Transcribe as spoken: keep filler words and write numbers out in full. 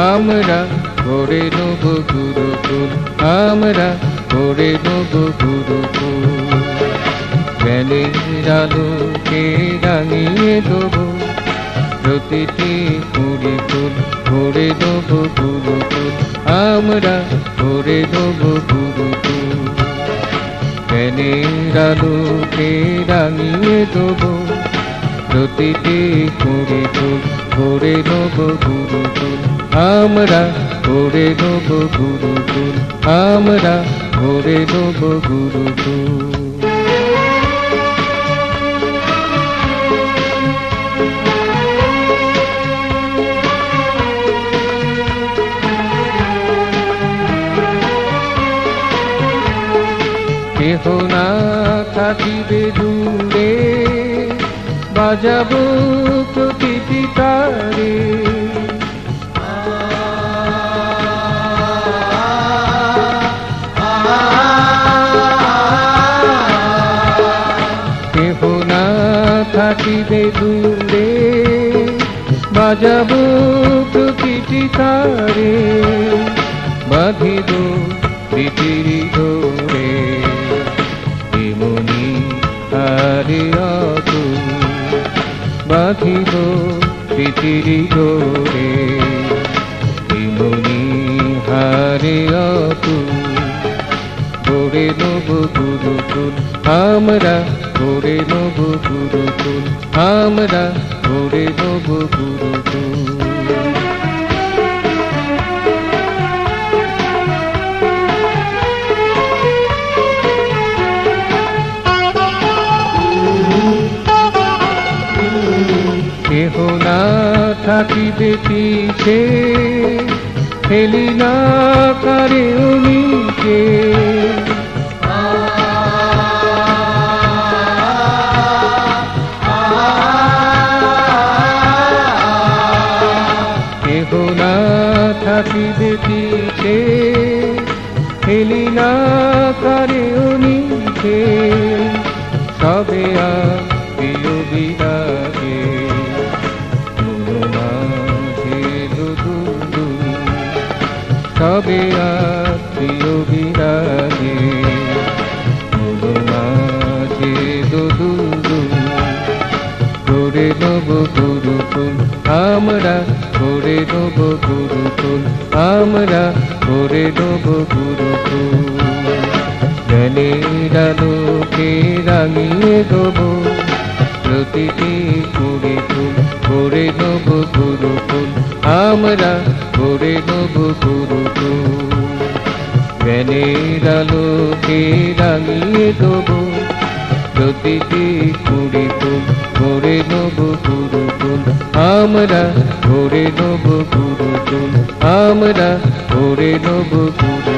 আমরা গড়ে নেব গুরুকুল, আমরা গড়ে নেব গুরুকুল। জ্ঞানের আলোকে রাঙিয়ে দেব প্রতিটি কুড়ি ফুল, গড়ে নেব গুরুকুল, আমরা গড়ে নেব গুরুকুল। জ্ঞানের আলোকে রাঙিয়ে দেব প্রতিটি কুড়ি ফুল, গড়ে নেব গুরুকুল, আমরা গড়ে নেব গুরুকুল, আমরা গড়ে নেব গুরুকুল। কেহ না থাকিবে দূরে, বাজাবো প্রতিটি তারে। কেহ না থাকিবে দূরে, বাজাবো প্রতিটি তারে। বাঁধিব পৃথিবী ধরে এমনি হারে অতুল, বাঁধিব পৃথিবী ধরে এমনি হারে অতুল। গড়ে নেব গুরুকুল, আমরা গড়ে নেব গুরুকুল, আমরা গড়ে নেব গুরুকুল। কেহ না থাকিবে পিছে, ফেলি না কারে নিচে। কেহ না থাকিবে পিছে, ফেলি না কারে নিচে। সবে আর প্রিয় বিরাগে সবে আর প্রিয় বিরাগে মনো মাঝে দুদুদু। গড়ে নেব গুরুকুল, আমরা গড়ে নেব গুরুকুল, আমরা গড়ে নেব গুরুকুল। জ্ঞানের আলোকে রাঙিয়ে দেব প্রতিটি কুড়ি ফুল, গড়ে নেব গুরুকুল, আমরা গড়ে নেব গুরুকুল। জ্ঞানের আলোকে রাঙিয়ে দেব প্রতিটি কুড়ি ফুল, গড়ে নেব গুরুকুল, আমরা গড়ে নেব গুরুকুল, আমরা গড়ে নেব গুরুকুল।